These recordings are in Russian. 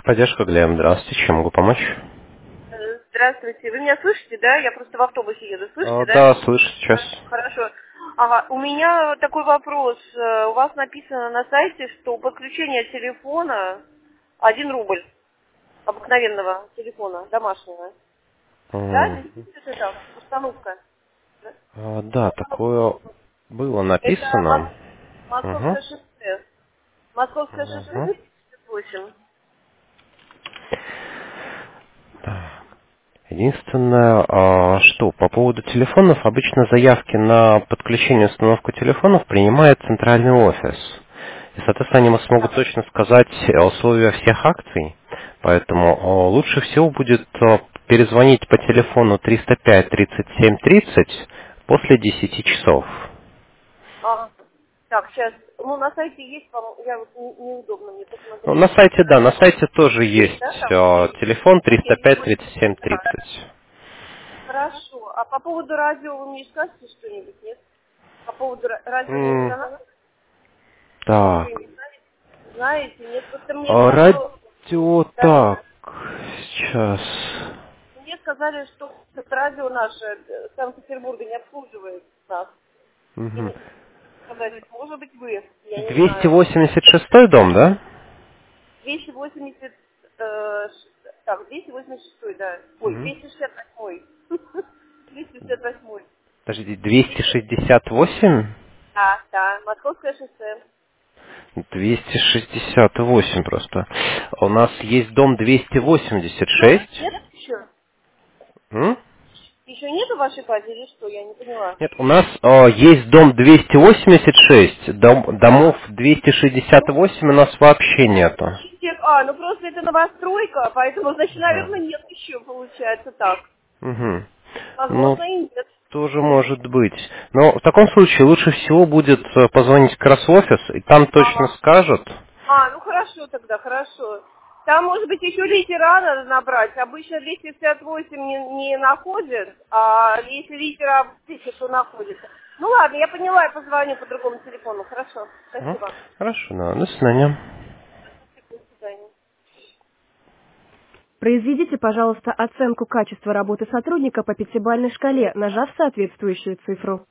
Поддержка Глеб, здравствуйте, чем могу помочь? Здравствуйте. Вы меня слышите, да? Я просто в автобусе еду. Слышите, да? Да, слышу сейчас. Хорошо. Ага, у меня такой вопрос. У вас написано на сайте, что подключение телефона 1 рубль. Обыкновенного телефона, домашнего. Да, действительно это так? Установка. Да? Да, такое было Это написано. Угу. Московское шоссе. Московское шоссе Угу. 258. Единственное, что по поводу телефонов, обычно заявки на подключение и установку телефонов принимает центральный офис. И, соответственно, они смогут точно сказать условия всех акций. Поэтому лучше всего будет перезвонить по телефону 305 37 30 после 10 часов. Ага. Так, сейчас. Ну, на сайте есть, по-моему, я вот неудобно мне Ну, на посмотреть. сайте, да, на сайте тоже Есть, есть да, там? телефон Есть. 305 Вот, 37 да. 30. Хорошо. А по поводу радио вы мне скажете что-нибудь, нет? По поводу радио не М, резонанс? Так. Что-нибудь знаете? Нет, просто мне сразу... Радио Да, так. Сейчас. мне сказали, что это радио наше Санкт-Петербурга не обслуживает нас. И Мгм. сказали, может быть, вы, я не знаю. 286 дом, да? 280... так, 286, да. Ой, Мгм. 268. 268. Подожди, 268? Да, да, Московское шоссе. 268 просто. У нас есть дом Нет, 286. нет еще? М? Еще нету вашей базе или что? Я не поняла. Нет, у нас есть дом 286, домов Да. Ну, 268 у нас вообще нету. ну просто это новостройка, поэтому, значит, Ага. наверное, нет еще, получается так. Мгм. Ну, Возможно, и нет. тоже может быть. Но в таком случае лучше всего будет позвонить как раз в офис, и там точно Ага. скажут. Ну хорошо тогда, хорошо. Там, может быть, еще литера надо набрать. Обычно 258 не находят, а если литера 1000, то находится. Ну ладно, я поняла, я позвоню по другому телефону. Хорошо, Ага. спасибо. Хорошо, да, до свидания. До свидания. Произведите, пожалуйста, оценку качества работы сотрудника по пятибалльной шкале, нажав соответствующую цифру.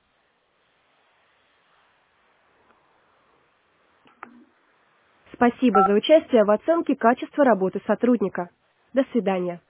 Спасибо за участие в оценке качества работы сотрудника. До свидания.